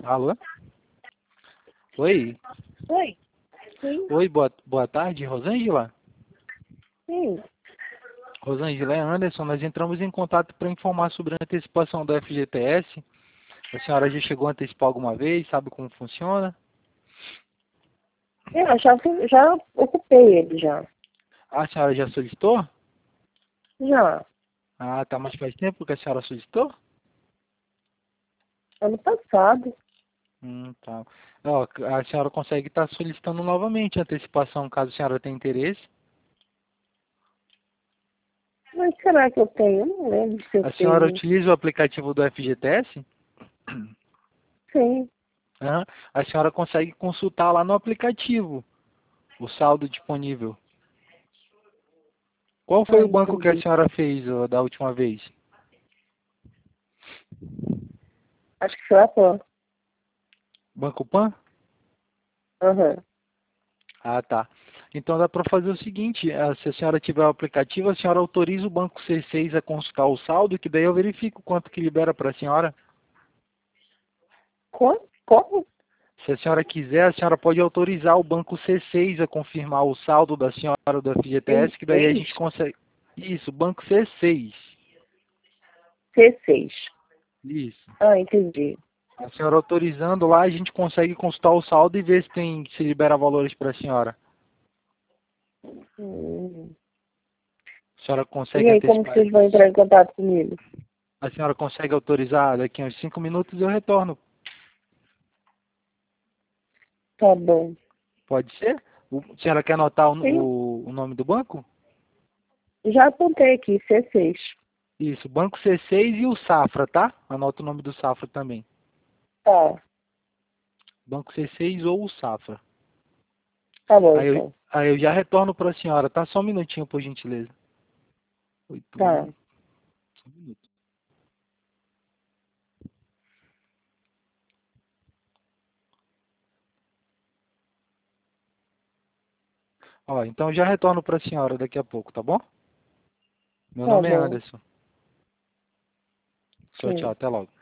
Alô? Oi? Oi? Sim, Oi, boa tarde, Rosângela? sim. Rosângela, é Anderson. Nós entramos em contato para informar sobre a antecipação do FGTS. A senhora já chegou a antecipar alguma vez? Sabe como funciona? Já ocupei ele já. A senhora já solicitou? Já. Ah, tá, mas faz tempo que a senhora solicitou? Ano passado. Tá. Ó, a senhora consegue estar solicitando novamente a antecipação, caso a senhora tenha interesse. Mas será que eu tenho? Eu não lembro se eu A senhora tenho. utiliza o aplicativo do FGTS? Sim. Aham. A senhora consegue consultar lá no aplicativo o saldo disponível. Qual foi Ah, o banco que a entendi. senhora fez da última vez? Acho que foi a Pan. Banco Pan? Aham. Ah, tá. Então dá para fazer o seguinte, se a senhora tiver o aplicativo, a senhora autoriza o banco C6 a consultar o saldo, que daí eu verifico quanto que libera para a senhora. Como? Se a senhora quiser, a senhora pode autorizar o banco C6 a confirmar o saldo da senhora do FGTS, que daí a C6? gente consegue... Isso, banco C6. C6. Isso. Ah, entendi. A senhora autorizando lá, a gente consegue consultar o saldo e ver se libera valores para a senhora. Hum. A senhora E consegue aí, como que antecipar? vocês vão entrar em contato comigo? A senhora consegue autorizar daqui a uns 5 minutos eu retorno. Tá bom. Pode ser? A senhora quer anotar Sim. o nome do banco? Já apontei aqui, C6. Isso, Banco C6 e o Safra, tá? Anota o nome do Safra também. Tá. Banco C6 ou o Safra. Tá bom, Aí eu, então. aí eu já retorno para a senhora, tá? Só um minutinho, por gentileza. 81. Tá. Só um minuto. Ó, então eu já retorno para a senhora daqui a pouco, tá bom? Meu Tá nome é bom. Anderson. Tchau, tchau, Sim. até logo.